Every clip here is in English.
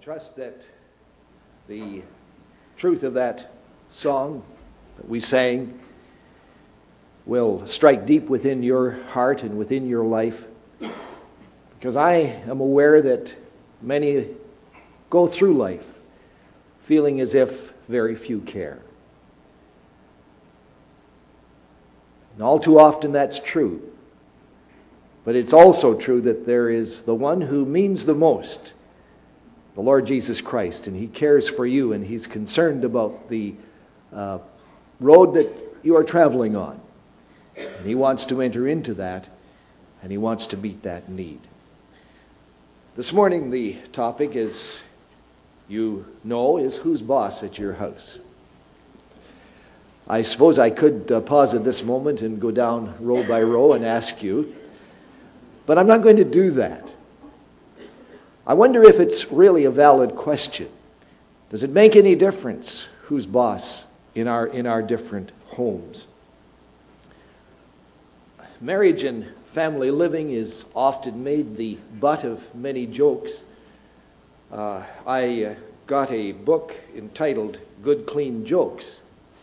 trust that the truth of that song that we sang will strike deep within your heart and within your life, because I am aware that many go through life feeling as if very few care. And all too often that's true. But it's also true that there is the one who means the most, the Lord Jesus Christ, and He cares for you, and He's concerned about the road that you are traveling on. And He wants to enter into that, and He wants to meet that need. This morning the topic, as you know, is who's boss at your house. I suppose I could pause at this moment and go down row by row and ask you, but I'm not going to do that. I wonder if it's really a valid question. Does it make any difference who's boss in our different homes? Marriage and family living is often made the butt of many jokes. I got a book entitled Good Clean Jokes.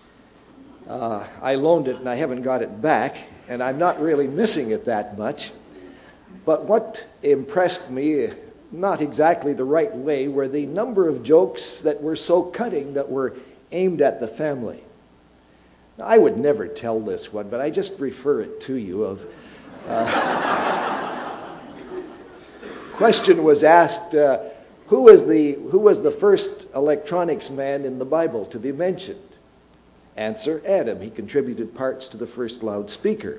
I loaned it and I haven't got it back, and I'm not really missing it that much. But what impressed me, not exactly the right way, were the number of jokes that were so cutting that were aimed at the family. Now, I would never tell this one, but I just refer it to you. Question was asked, who was the first electronics man in the Bible to be mentioned? Answer, Adam. He contributed parts to the first loudspeaker.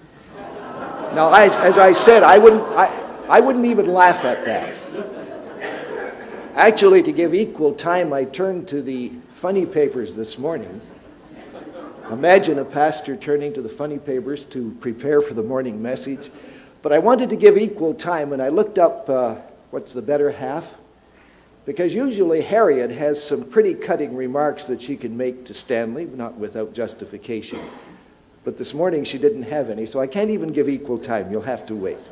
Now, as I said, I wouldn't even laugh at that. Actually, to give equal time, I turned to the funny papers this morning. Imagine a pastor turning to the funny papers to prepare for the morning message. But I wanted to give equal time, and I looked up what's the better half. Because usually Harriet has some pretty cutting remarks that she can make to Stanley, not without justification. But this morning she didn't have any, so I can't even give equal time. You'll have to wait.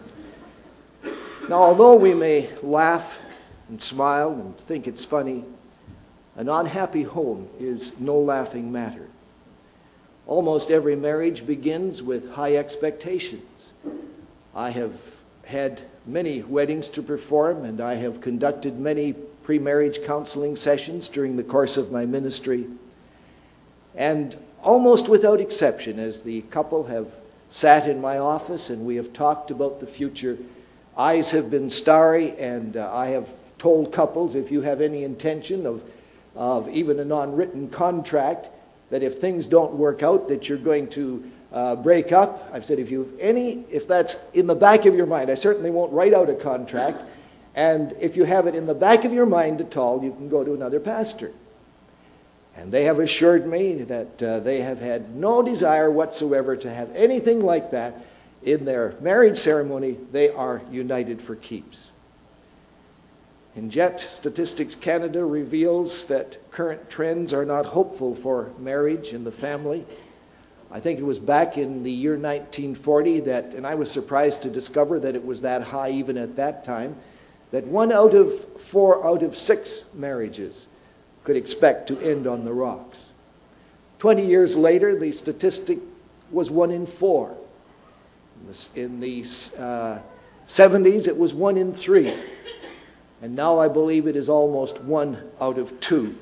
Now, although we may laugh and smile and think it's funny, an unhappy home is no laughing matter. Almost every marriage begins with high expectations. I have had many weddings to perform, and I have conducted many pre-marriage counseling sessions during the course of my ministry. And almost without exception, as the couple have sat in my office and we have talked about the future, eyes have been starry, and I have told couples, if you have any intention of even a non-written contract, that if things don't work out, that you're going to break up. I've said, if that's in the back of your mind, I certainly won't write out a contract. And if you have it in the back of your mind at all, you can go to another pastor. And they have assured me that they have had no desire whatsoever to have anything like that in their marriage ceremony. They are united for keeps. And yet, Statistics Canada reveals that current trends are not hopeful for marriage and the family. I think it was back in the year 1940 that, and I was surprised to discover that it was that high even at that time, that 1 out of 4 out of 6 marriages could expect to end on the rocks. 20 years later, the statistic was 1 in 4. In the 70s, it was 1 in 3. And now I believe it is almost 1 out of 2.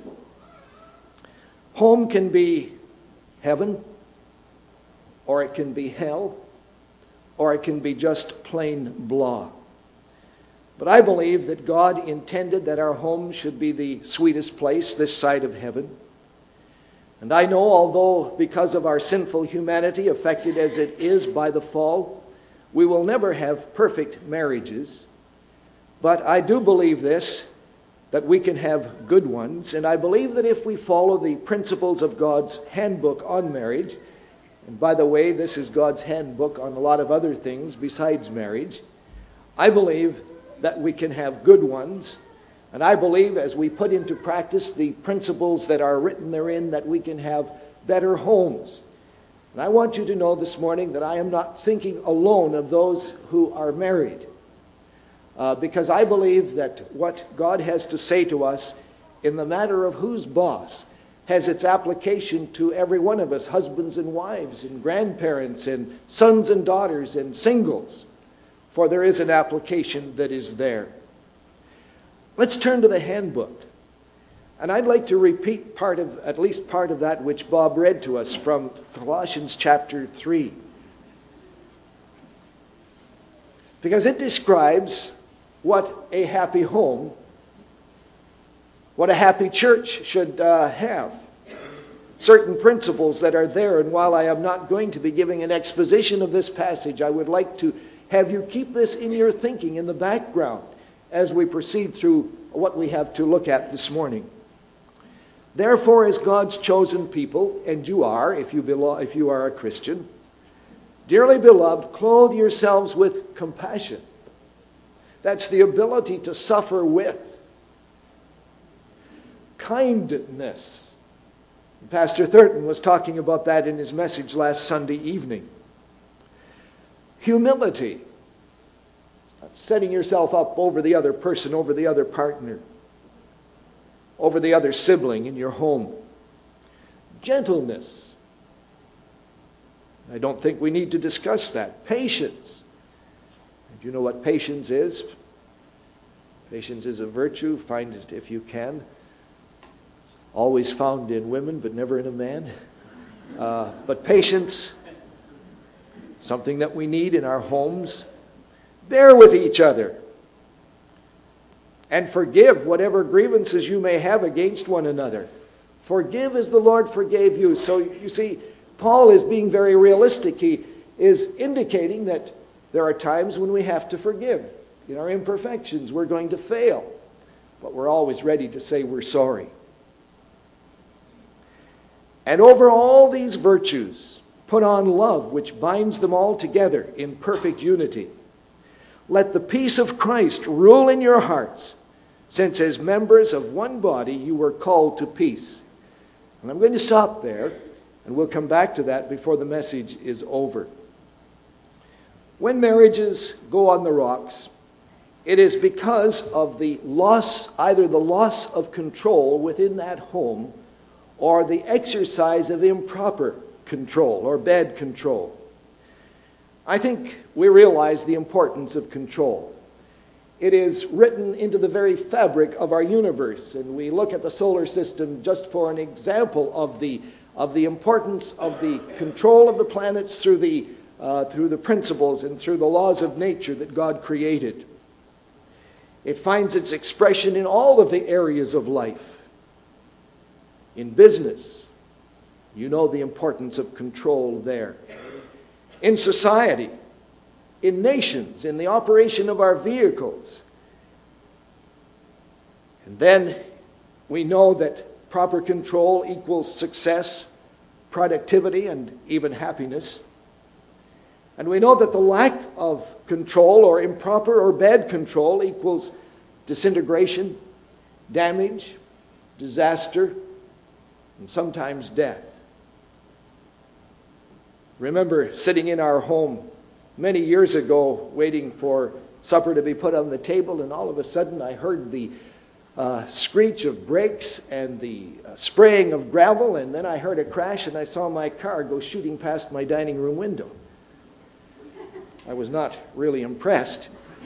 Home can be heaven, or it can be hell, or it can be just plain blah. But I believe that God intended that our home should be the sweetest place this side of heaven. And I know, although because of our sinful humanity, affected as it is by the fall, we will never have perfect marriages. But I do believe this, that we can have good ones. And I believe that if we follow the principles of God's handbook on marriage, and by the way, this is God's handbook on a lot of other things besides marriage, I believe that we can have good ones. And I believe as we put into practice the principles that are written therein, that we can have better homes. And I want you to know this morning that I am not thinking alone of those who are married. because I believe that what God has to say to us in the matter of who's boss has its application to every one of us, husbands and wives and grandparents and sons and daughters and singles, for there is an application that is there. Let's turn to the handbook. And I'd like to repeat at least part of that which Bob read to us from Colossians chapter 3. Because it describes what a happy home, what a happy church should have. Certain principles that are there, and while I am not going to be giving an exposition of this passage, I would like to have you keep this in your thinking in the background as we proceed through what we have to look at this morning. Therefore, as God's chosen people, and you are, if you are a Christian, dearly beloved, clothe yourselves with compassion. That's the ability to suffer with. Kindness. Pastor Thurton was talking about that in his message last Sunday evening. Humility. Setting yourself up over the other person, over the other partner, over the other sibling in your home. Gentleness. I don't think we need to discuss that. Patience. Do you know what patience is? Patience is a virtue. Find it if you can. It's always found in women, but never in a man. But patience, something that we need in our homes. Bear with each other. And forgive whatever grievances you may have against one another. Forgive as the Lord forgave you. So you see, Paul is being very realistic. He is indicating that there are times when we have to forgive. In our imperfections, we're going to fail. But we're always ready to say we're sorry. And over all these virtues, put on love, which binds them all together in perfect unity. Let the peace of Christ rule in your hearts, since as members of one body you were called to peace. And I'm going to stop there, and we'll come back to that before the message is over. When marriages go on the rocks, it is because of the loss, either the loss of control within that home, or the exercise of improper control or bad control. I think we realize the importance of control. It is written into the very fabric of our universe, and we look at the solar system just for an example of the importance of the control of the planets through the principles and through the laws of nature that God created. It finds its expression in all of the areas of life. In business, you know the importance of control there. In society, in nations, in the operation of our vehicles. And then we know that proper control equals success, productivity, and even happiness. And we know that the lack of control or improper or bad control equals disintegration, damage, disaster, and sometimes death. Remember sitting in our home many years ago waiting for supper to be put on the table, and all of a sudden I heard the screech of brakes and the spraying of gravel, and then I heard a crash and I saw my car go shooting past my dining room window. I was not really impressed.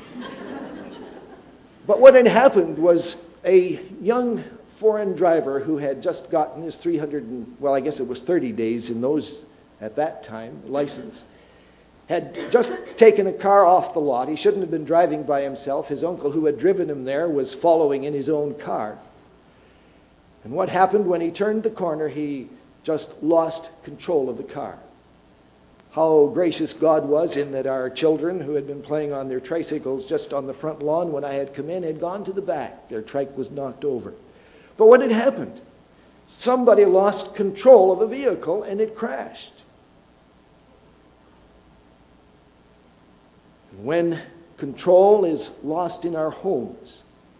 But what had happened was a young foreign driver who had just gotten his 30 days in those at that time, license, had just taken a car off the lot. He shouldn't have been driving by himself. His uncle, who had driven him there, was following in his own car. And what happened when he turned the corner, he just lost control of the car. How gracious God was in that our children, who had been playing on their tricycles just on the front lawn when I had come in, had gone to the back. Their trike was knocked over. But what had happened? Somebody lost control of a vehicle and it crashed. When control is lost in our homes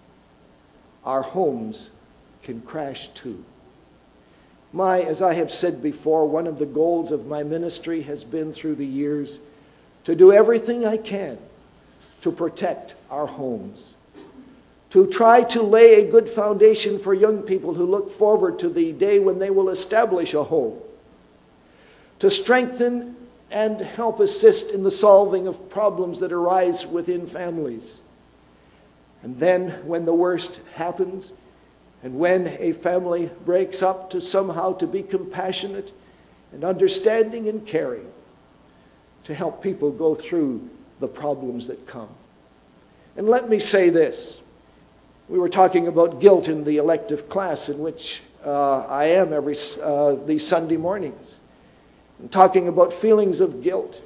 can crash too. As I have said before, one of the goals of my ministry has been through the years to do everything I can to protect our homes, to try to lay a good foundation for young people who look forward to the day when they will establish a home, to strengthen and help assist in the solving of problems that arise within families. And then when the worst happens, and when a family breaks up, to somehow to be compassionate and understanding and caring, to help people go through the problems that come. And let me say this. We were talking about guilt in the elective class in which I am these Sunday mornings. And talking about feelings of guilt.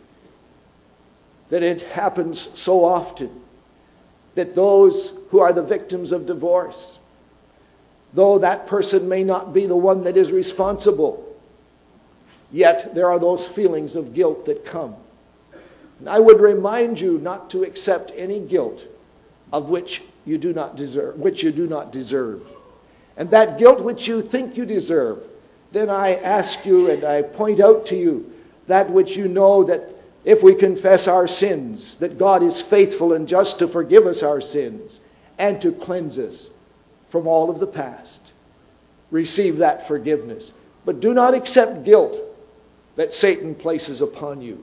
That it happens so often that those who are the victims of divorce, though that person may not be the one that is responsible, yet there are those feelings of guilt that come. And I would remind you not to accept any guilt of which you do not deserve. And that guilt which you think you deserve, then I ask you and I point out to you that which you know, that if we confess our sins, that God is faithful and just to forgive us our sins and to cleanse us from all of the past. Receive that forgiveness. But do not accept guilt that Satan places upon you.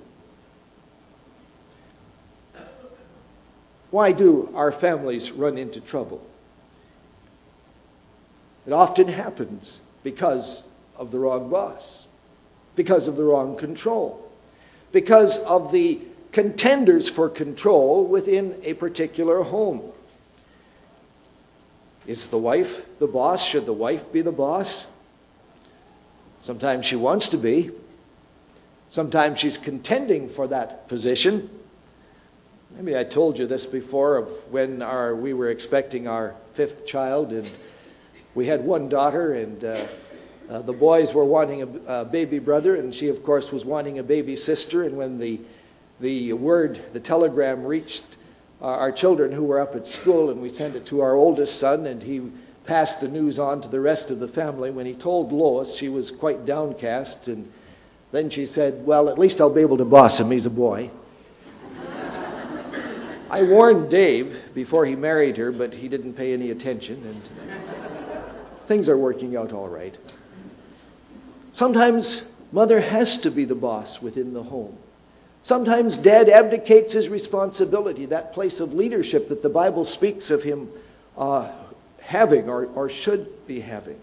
Why do our families run into trouble? It often happens because of the wrong boss, because of the wrong control, because of the contenders for control within a particular home. Is the wife the boss? Should the wife be the boss? Sometimes she wants to be. Sometimes she's contending for that position. Maybe I told you this before of when we were expecting our 5th child, and we had one daughter, and the boys were wanting a baby brother, and she, of course, was wanting a baby sister. And when the telegram reached our children who were up at school, and we sent it to our oldest son, and he passed the news on to the rest of the family. When he told Lois, she was quite downcast, and then she said, "Well, at least I'll be able to boss him. He's a boy." I warned Dave before he married her, but he didn't pay any attention, and things are working out all right. Sometimes mother has to be the boss within the home. Sometimes dad abdicates his responsibility, that place of leadership that the Bible speaks of him having or should be having.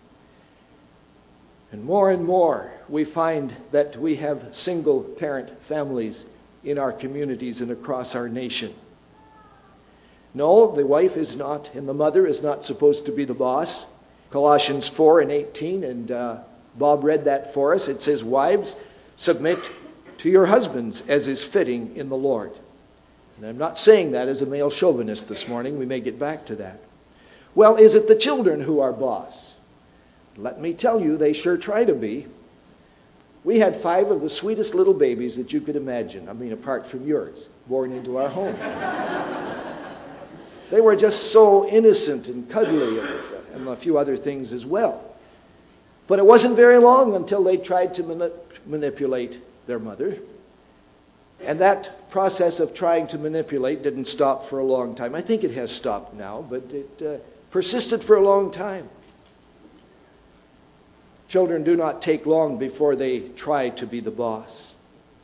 And more we find that we have single parent families in our communities and across our nation. No, the wife is not, and the mother is not supposed to be the boss. Colossians 4:18, and Bob read that for us. It says, "Wives, submit to your husbands as is fitting in the Lord." And I'm not saying that as a male chauvinist this morning. We may get back to that. Well, is it the children who are boss? Let me tell you, they sure try to be. We had 5 of the sweetest little babies that you could imagine. I mean, apart from yours, born into our home. They were just so innocent and cuddly, and a few other things as well. But it wasn't very long until they tried to manipulate their mother. And that process of trying to manipulate didn't stop for a long time. I think it has stopped now, but it persisted for a long time. Children do not take long before they try to be the boss.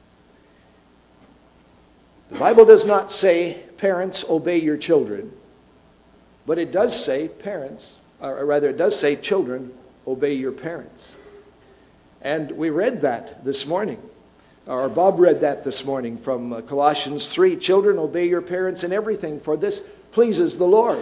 The Bible does not say, "Parents, obey your children," but it does say, it does say, "Children, obey your parents." And we read that this morning, or Bob read that this morning from Colossians 3, "Children, obey your parents in everything, for this pleases the Lord."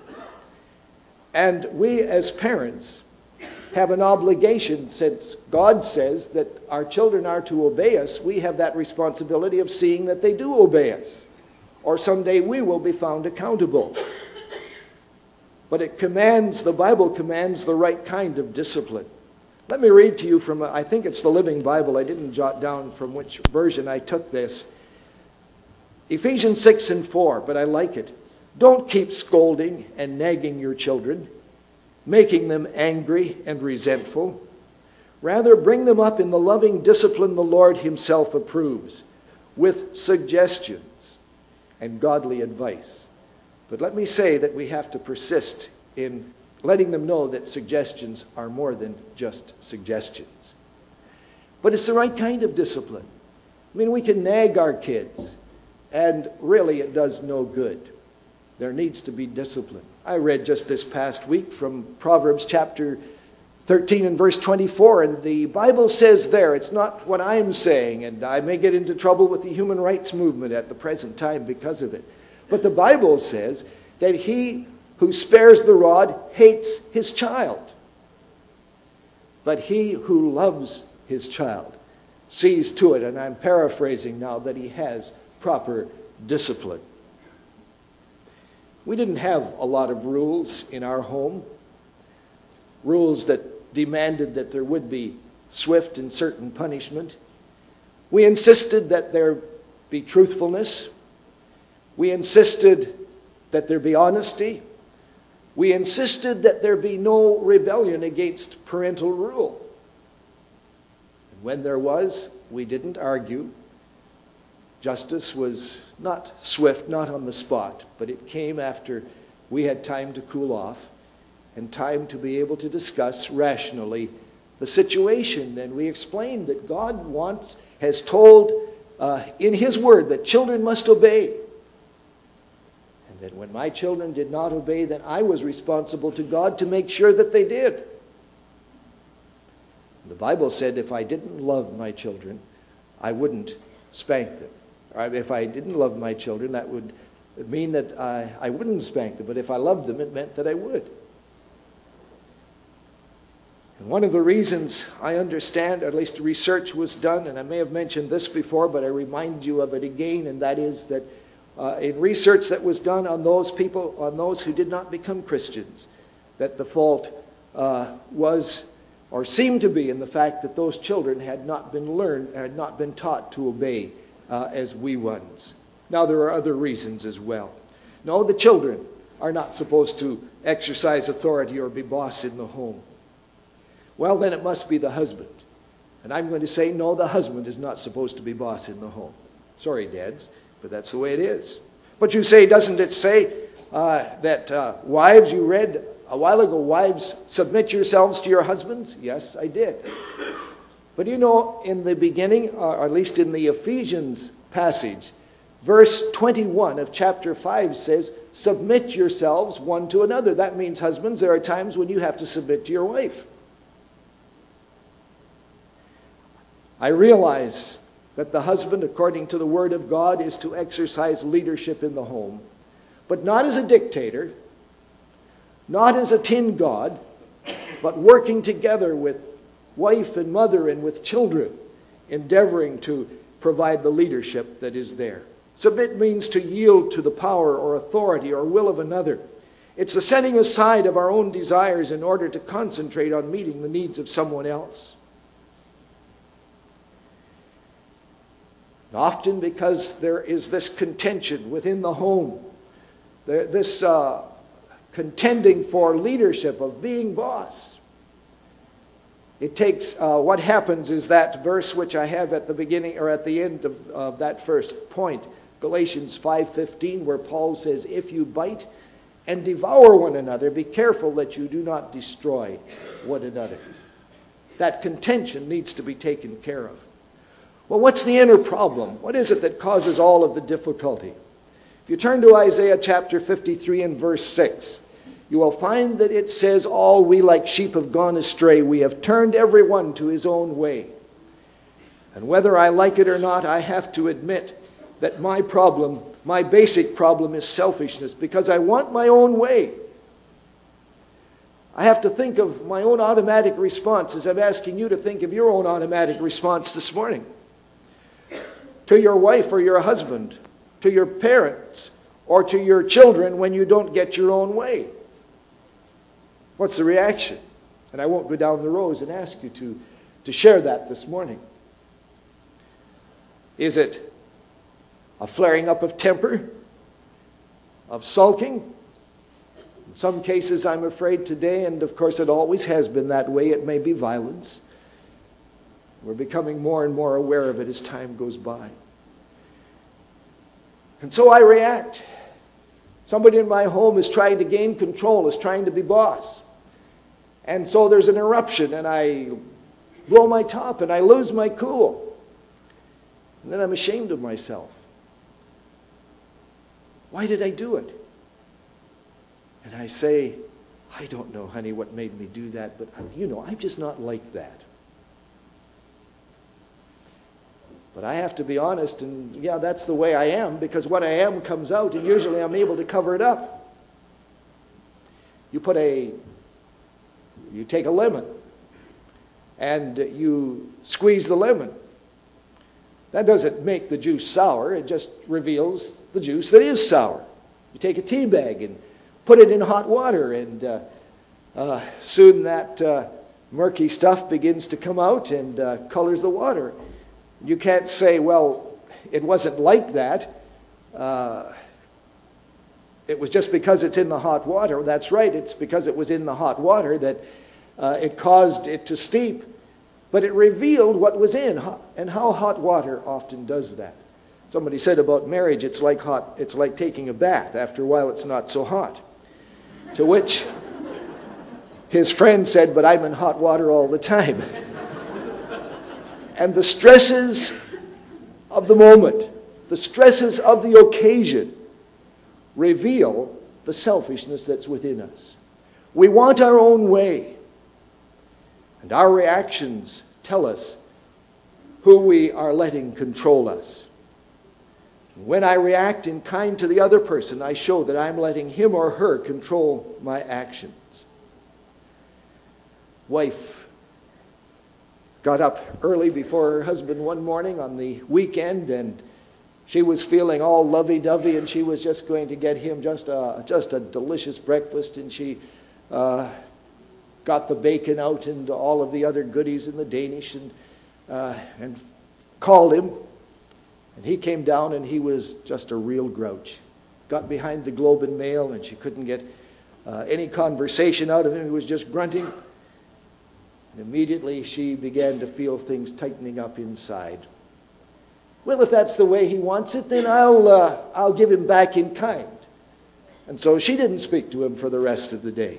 And we as parents have an obligation, since God says that our children are to obey us. We have that responsibility of seeing that they do obey us, or someday we will be found accountable. But the Bible commands the right kind of discipline. Let me read to you from, I think it's the Living Bible. I didn't jot down from which version I took this. Ephesians 6:4, but I like it. "Don't keep scolding and nagging your children, making them angry and resentful. Rather, bring them up in the loving discipline the Lord himself approves, with suggestions and godly advice. But let me say that we have to persist in letting them know that suggestions are more than just suggestions. But it's the right kind of discipline. I mean, we can nag our kids, and really it does no good. There needs to be discipline. I read just this past week from Proverbs chapter 13 and verse 24, and the Bible says there, it's not what I'm saying, and I may get into trouble with the human rights movement at the present time because of it, but the Bible says that he who spares the rod hates his child, but he who loves his child sees to it, and I'm paraphrasing now, that he has proper discipline. We didn't have a lot of rules in our home, rules that demanded that there would be swift and certain punishment. We insisted that there be truthfulness. We insisted that there be honesty. We insisted that there be no rebellion against parental rule. And when there was, we didn't argue. Justice was not swift, not on the spot, but it came after we had time to cool off and time to be able to discuss rationally the situation. And we explained that God has told in His Word that children must obey. And that when my children did not obey, then I was responsible to God to make sure that they did. The Bible said if I didn't love my children, I wouldn't spank them. Or if I didn't love my children, that would mean that I wouldn't spank them. But if I loved them, it meant that I would. And one of the reasons I understand, or at least research was done, and I may have mentioned this before, but I remind you of it again, and that is that in research that was done on those people, on those who did not become Christians, that the fault was, or seemed to be, in the fact that those children had not been taught to obey as wee ones. Now there are other reasons as well. No, the children are not supposed to exercise authority or be boss in the home. Well, then it must be the husband. And I'm going to say, no, the husband is not supposed to be boss in the home. Sorry, dads, but that's the way it is. But you say, doesn't it say that wives, you read a while ago, wives, submit yourselves to your husbands? Yes, I did. But you know, in the beginning, or at least in the Ephesians passage, verse 21 of chapter 5 says, submit yourselves one to another. That means, husbands, there are times when you have to submit to your wife. I realize that the husband, according to the Word of God, is to exercise leadership in the home, but not as a dictator, not as a tin god, but working together with wife and mother and with children, endeavoring to provide the leadership that is there. Submit means to yield to the power or authority or will of another. It's the setting aside of our own desires in order to concentrate on meeting the needs of someone else. Often because there is this contention within the home, this contending for leadership, of being boss. It takes, what happens is that verse which I have at the beginning or at the end of that first point, Galatians 5:15, where Paul says, if you bite and devour one another, be careful that you do not destroy one another. That contention needs to be taken care of. Well, what's the inner problem? What is it that causes all of the difficulty? If you turn to Isaiah chapter 53 and verse 6, you will find that it says, all we like sheep have gone astray. We have turned every one to his own way. And whether I like it or not, I have to admit that my basic problem is selfishness, because I want my own way. I have to think of my own automatic response, as I'm asking you to think of your own automatic response this morning. To your wife or your husband, to your parents, or to your children when you don't get your own way. What's the reaction? And I won't go down the rows and ask you to share that this morning. Is it a flaring up of temper? Of sulking? In some cases, I'm afraid today, and of course it always has been that way, it may be violence. We're becoming more and more aware of it as time goes by. And so I react. Somebody in my home is trying to gain control, is trying to be boss. And so there's an eruption, and I blow my top, and I lose my cool. And then I'm ashamed of myself. Why did I do it? And I say, I don't know, honey, what made me do that, but I'm just not like that. But I have to be honest, and yeah, that's the way I am, because what I am comes out, and usually I'm able to cover it up. You take a lemon, and you squeeze the lemon. That doesn't make the juice sour, it just reveals the juice that is sour. You take a tea bag and put it in hot water, and soon that murky stuff begins to come out and colors the water. You can't say, well, it wasn't like that. It was just because it's in the hot water. That's right, it's because it was in the hot water that it caused it to steep. But it revealed what was in, and how hot water often does that. Somebody said about marriage, it's like taking a bath. After a while, it's not so hot. To which his friend said, but I'm in hot water all the time. And the stresses of the moment, the stresses of the occasion, reveal the selfishness that's within us. We want our own way. And our reactions tell us who we are letting control us. When I react in kind to the other person, I show that I'm letting him or her control my actions. Wife got up early before her husband one morning on the weekend, and she was feeling all lovey-dovey, and she was just going to get him just a delicious breakfast, and she got the bacon out and all of the other goodies in the Danish, and called him. And he came down, and he was just a real grouch. Got behind the Globe and Mail, and she couldn't get any conversation out of him. He was just grunting. And immediately she began to feel things tightening up inside. Well, if that's the way he wants it, then I'll give him back in kind. And so she didn't speak to him for the rest of the day.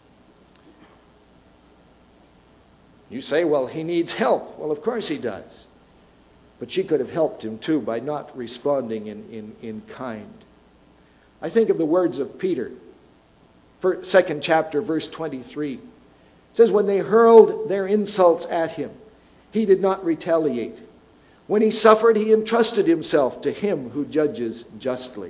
You say, well, he needs help. Well, of course he does. But she could have helped him too by not responding in kind. I think of the words of Peter, 2nd chapter, verse 23. It says, when they hurled their insults at him, he did not retaliate. When he suffered, he entrusted himself to him who judges justly.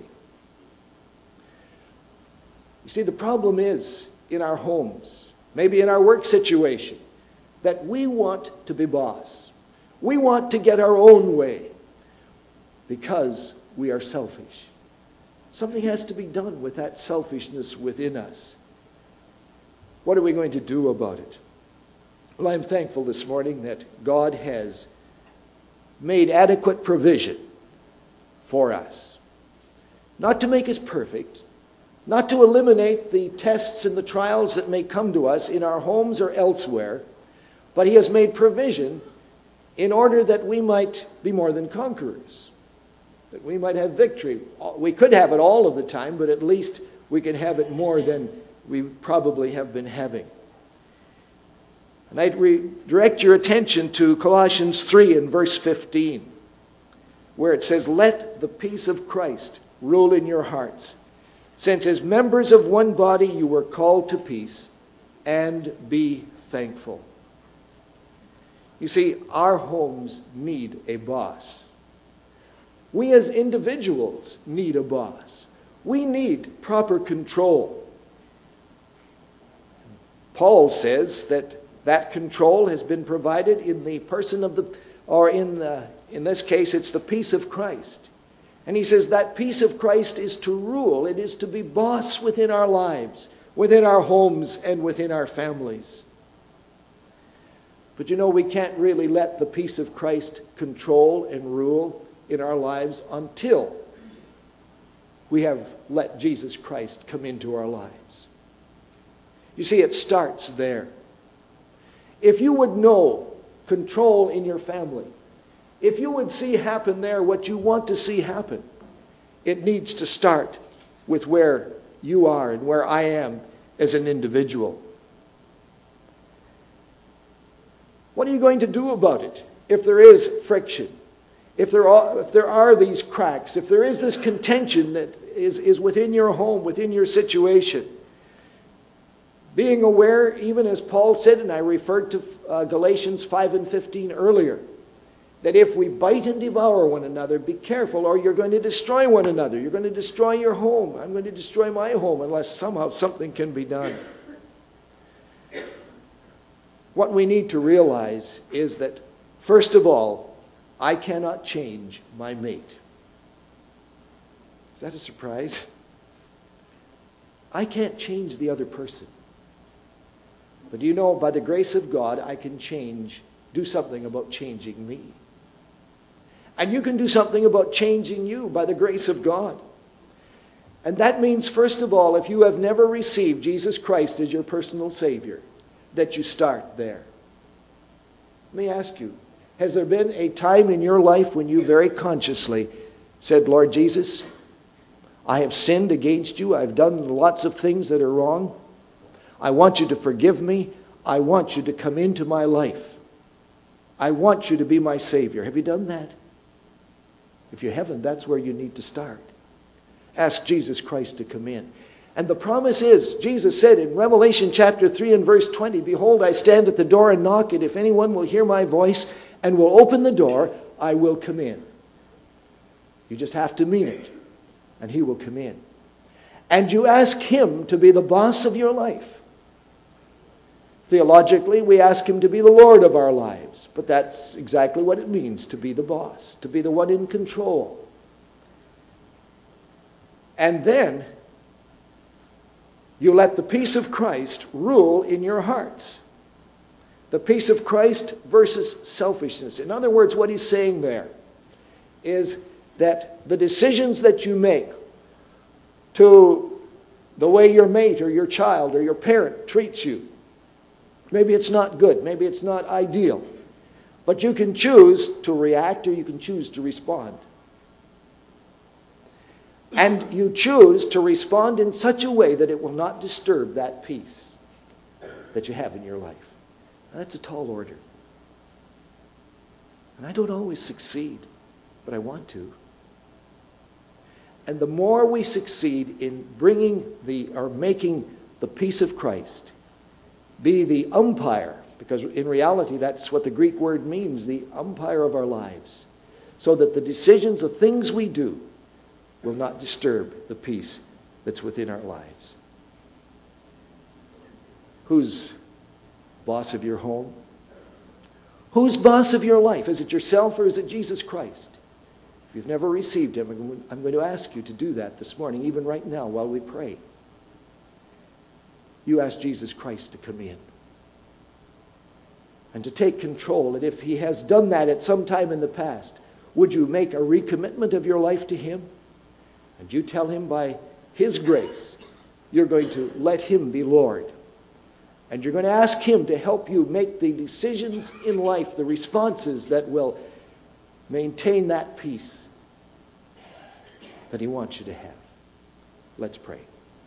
You see, the problem is in our homes, maybe in our work situation, that we want to be boss. We want to get our own way because we are selfish. Something has to be done with that selfishness within us. What are we going to do about it? Well, I'm thankful this morning that God has made adequate provision for us. Not to make us perfect, not to eliminate the tests and the trials that may come to us in our homes or elsewhere, but He has made provision in order that we might be more than conquerors, that we might have victory. We could have it all of the time, but at least we can have it more than we probably have been having. And I'd direct your attention to Colossians 3 and verse 15, where it says, let the peace of Christ rule in your hearts, since as members of one body you were called to peace, and be thankful. You see, our homes need a boss. We as individuals need a boss. We need proper control. Paul says that control has been provided in the person of in this case, it's the peace of Christ. And he says that peace of Christ is to rule. It is to be boss within our lives, within our homes, and within our families. But we can't really let the peace of Christ control and rule in our lives until we have let Jesus Christ come into our lives. You see, it starts there. If you would know control in your family, if you would see happen there what you want to see happen, it needs to start with where you are and where I am as an individual. What are you going to do about it if there is friction? If there are these cracks, if there is this contention that is within your home, within your situation? Being aware, even as Paul said, and I referred to Galatians 5 and 15 earlier, that if we bite and devour one another, be careful, or you're going to destroy one another. You're going to destroy your home. I'm going to destroy my home unless somehow something can be done. What we need to realize is that, first of all, I cannot change my mate. Is that a surprise? I can't change the other person. But do you know, by the grace of God, I can do something about changing me. And you can do something about changing you by the grace of God. And that means, first of all, if you have never received Jesus Christ as your personal Savior, that you start there. Let me ask you, has there been a time in your life when you very consciously said, Lord Jesus, I have sinned against you. I've done lots of things that are wrong. I want you to forgive me. I want you to come into my life. I want you to be my Savior. Have you done that? If you haven't, that's where you need to start. Ask Jesus Christ to come in. And the promise is, Jesus said in Revelation chapter 3 and verse 20, Behold, I stand at the door and knock, and if anyone will hear my voice and will open the door, I will come in. You just have to mean it, and He will come in. And you ask Him to be the boss of your life. Theologically, we ask Him to be the Lord of our lives. But that's exactly what it means to be the boss, to be the one in control. And then you let the peace of Christ rule in your hearts. The peace of Christ versus selfishness. In other words, what he's saying there is that the decisions that you make to the way your mate or your child or your parent treats you, maybe it's not good, maybe it's not ideal, but you can choose to react or you can choose to respond. And you choose to respond in such a way that it will not disturb that peace that you have in your life. Now, that's a tall order. And I don't always succeed, but I want to. And the more we succeed in making the peace of Christ be the umpire, because in reality that's what the Greek word means, the umpire of our lives, so that the decisions of things we do will not disturb the peace that's within our lives. Who's boss of your home? Who's boss of your life? Is it yourself or is it Jesus Christ? If you've never received Him, I'm going to ask you to do that this morning, even right now while we pray. You ask Jesus Christ to come in and to take control. And if He has done that at some time in the past, would you make a recommitment of your life to Him? And you tell Him by His grace, you're going to let Him be Lord. And you're going to ask Him to help you make the decisions in life, the responses that will maintain that peace that He wants you to have. Let's pray.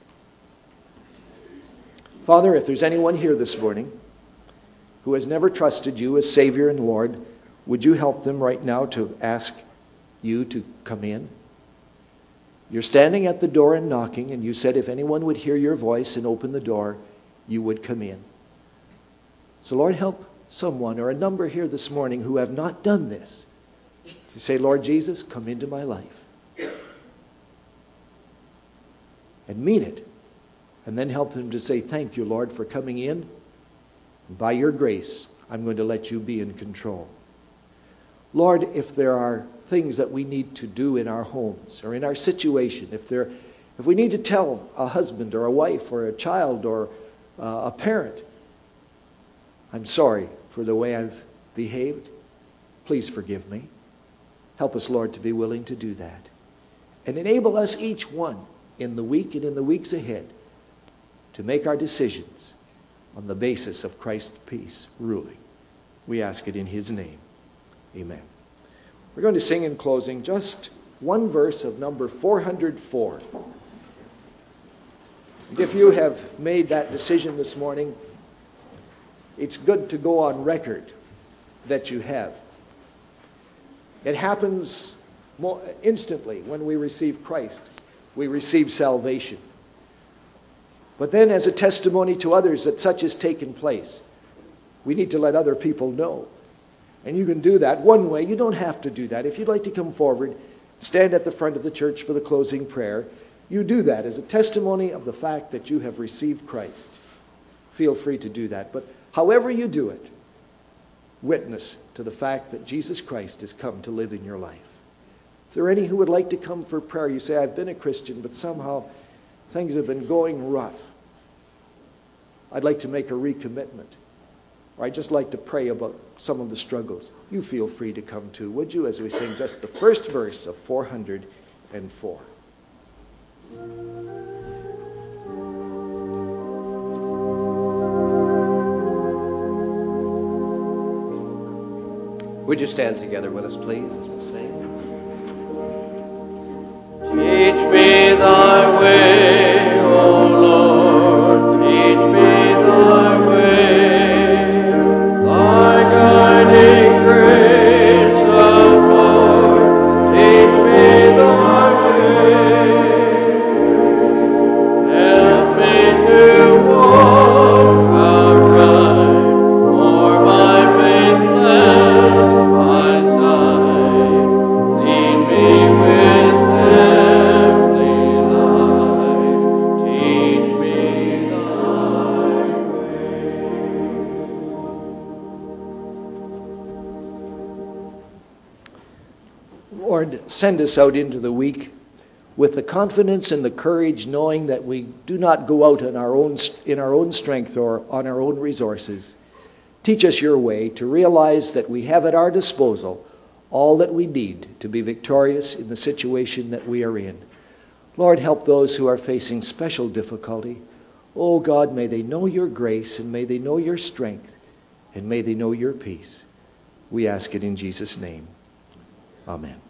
Father, if there's anyone here this morning who has never trusted You as Savior and Lord, would You help them right now to ask You to come in? You're standing at the door and knocking, and You said if anyone would hear Your voice and open the door, You would come in. So Lord, help someone or a number here this morning who have not done this to say, Lord Jesus, come into my life. And mean it. And then help them to say, thank You, Lord, for coming in. And by Your grace, I'm going to let You be in control. Lord, if there are things that we need to do in our homes or in our situation, if we need to tell a husband or a wife or a child or a parent, I'm sorry for the way I've behaved, please forgive me. Help us, Lord, to be willing to do that. And enable us each one in the week and in the weeks ahead to make our decisions on the basis of Christ's peace ruling. We ask it in His name. Amen. We're going to sing in closing just one verse of number 404. And if you have made that decision this morning, it's good to go on record that you have. It happens instantly when we receive Christ. We receive salvation. But then as a testimony to others that such has taken place, we need to let other people know. And you can do that one way. You don't have to do that. If you'd like to come forward, stand at the front of the church for the closing prayer, you do that as a testimony of the fact that you have received Christ. Feel free to do that. But however you do it, witness to the fact that Jesus Christ has come to live in your life. If there are any who would like to come for prayer, you say, I've been a Christian, but somehow things have been going rough. I'd like to make a recommitment. Or I'd just like to pray about some of the struggles. You feel free to come too, would you, as we sing just the first verse of 404. Would you stand together with us, please, as we sing? Teach me thy way, O Lord, teach me thy way, thy guiding grace afford, teach me thy way, help me to walk aright, for my faithless my side, lead me with heavenly light, teach me thy way. Lord, send us out into the week with the confidence and the courage, knowing that we do not go out in our own strength or on our own resources. Teach us your way to realize that we have at our disposal all that we need to be victorious in the situation that we are in. Lord, help those who are facing special difficulty. Oh God, may they know your grace, and may they know your strength, and may they know your peace. We ask it in Jesus' name. Amen.